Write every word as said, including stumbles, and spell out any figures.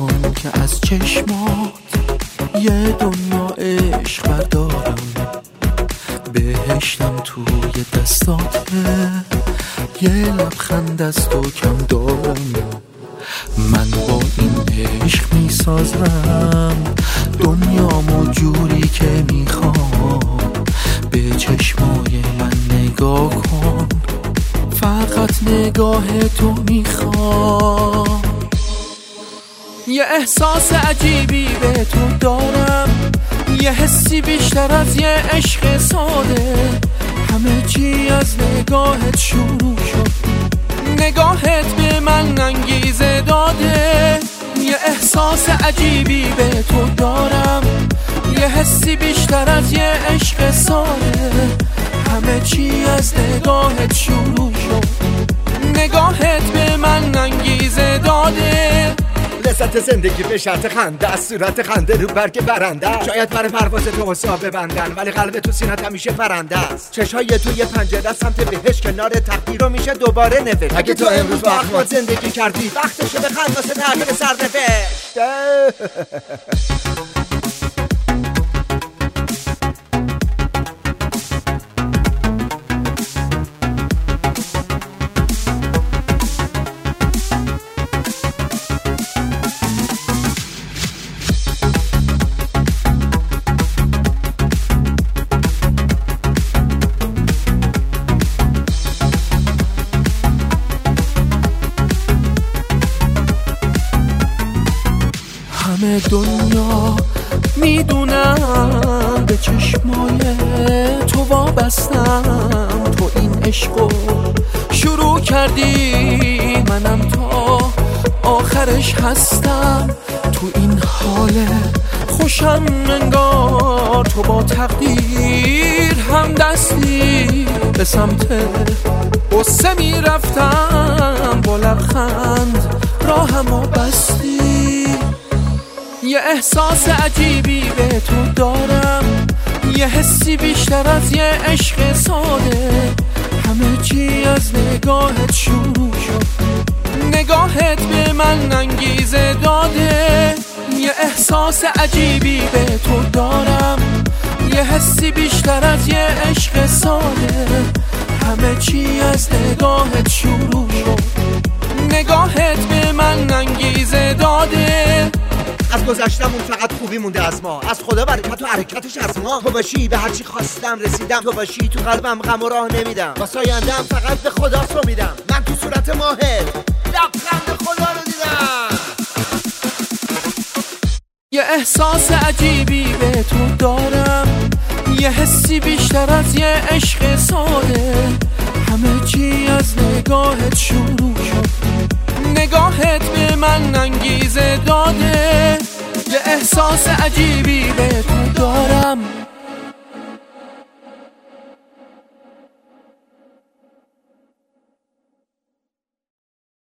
کن که از چشمات یه دنیا عشق بردارم، بهشتم توی دستاته، یه لبخند از تو کم دارم. من با این عشق میسازم دنیامو جوری که میخوام، به چشمای من نگاه کن، فقط نگاه تو میخوام. یه احساس عجیبی به تو دارم، یه حسی بیشتر از یه عشق ساده، همه چی از نگاهت شروع شد، نگاهت به من انگیزه داده. یه احساس عجیبی به تو دارم، یه حسی بیشتر از یه عشق ساده، همه چی از نگاهت شروع شد، نگاهت به من انگیزه داده. لذت زندگی به شرط خنده، از صورت خنده رو برگ برنده. شاید برای پرواز تو حساب ببندن، ولی قلب تو سینت همیشه پرنده است. چشای تو یه پنجره سمت بهش، کنار تقدیر رو میشه دوباره نوشت. اگه تو امروز با اخمات زندگی کردی، وقتشه به خند واسه تغییر سرنوشت. همه دنیا میدونم به چشمای تو وابستم، تو این عشقو شروع کردی، منم تا آخرش هستم. تو این حال خوشم انگار تو با تقدیر هم دستی، به سمت قصه میرفتم با لبخند راهمو بستی. یه احساس عجیبی به تو دارم، یه حسی بیشتر از یه عشق ساده، همه چی از نگاهت شروع شد، نگاهت به من انگیزه داده. یه احساس عجیبی به تو دارم، یه حسی بیشتر از یه عشق ساده، همه چی از نگاهت شروع شد، نگاهت به من انگیزه داده. از گذشتمون فقط خوبی مونده از ما، از خدا برکت و حرکتش از ما. تو باشی به هرچی خواستم رسیدم، تو باشی تو قلبم غم و راه نمیدم، واسه آینده‌ام فقط به خدا امیدم. من تو صورت ماهت لبخند خدا رو دیدم. یه احساس عجیبی به تو دارم، یه حسی بیشتر از یه عشق ساده، همه چی از نگاهت شروع شد، نگاهت به من انگیزه داده. یه احساس عجیبی به تو دارم،